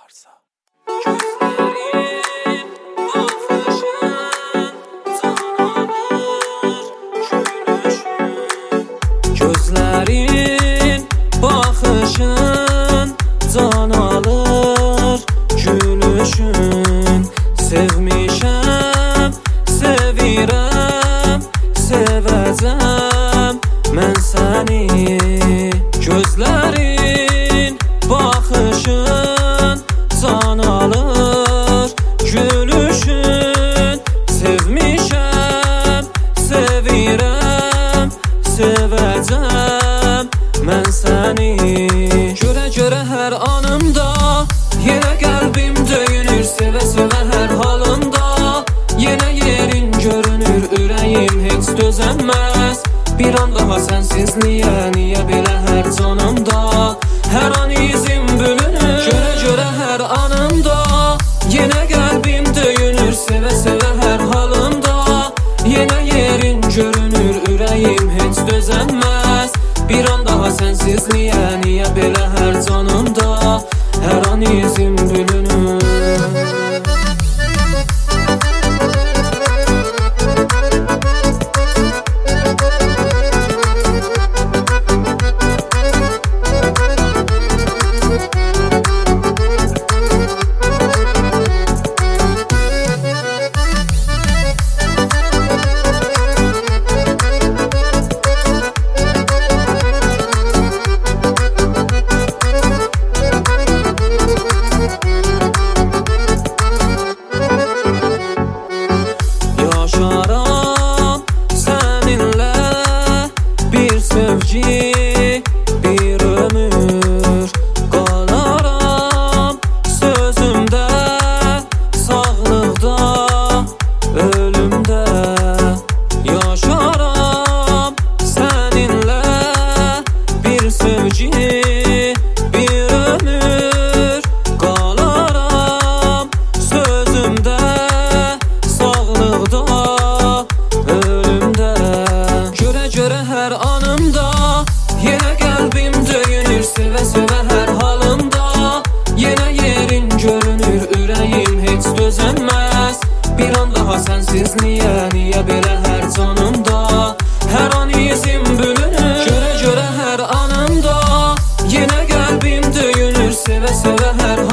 varsa. Gözlerin bakışın can alır gülüşün. Gözlerin bakışın can alır gülüşün. Sevmişəm, sevirəm, sevəcəm mən səni. Gözlərin baxışın can alır gülüşün. Sevmişəm, sevirəm, sevəcəm mən səni. Görə hər anımda yenə qəlbim döyünür, sevə-sevə hər halında. Yenə yerin görünür, ürəyim heç dözənməz. Bir an daha sənsiz niyə belə hər canımda. Hər an izim bölünür, görə hər anımda. Yenə qəlbim döyünür, sevə-sevə hər halında. Yenə yerin görünür, ürəyim heç dözənməz. Bir an daha sənsiz niyə belə hər canımda. Hər an izim bölünür. Yaşaram səninlə bir sevgi, bir ömür. Qalaram sözümdə, sağlıqda, ölümdə. Yaşaram səninlə bir sevgi, bir ömür. Qalaram sözümdə, sağlıqda, ölümdə. Görə hər anımda yenə qəlbim döyünür, sevə-sevə hər halımda. Yenə yerin görünür, ürəyim heç dözənməz. Bir an daha sənsiz niyə belə hər canımda. Hər an izim bölünür, görə hər anımda. Yenə qəlbim döyünür, sevə-sevə hər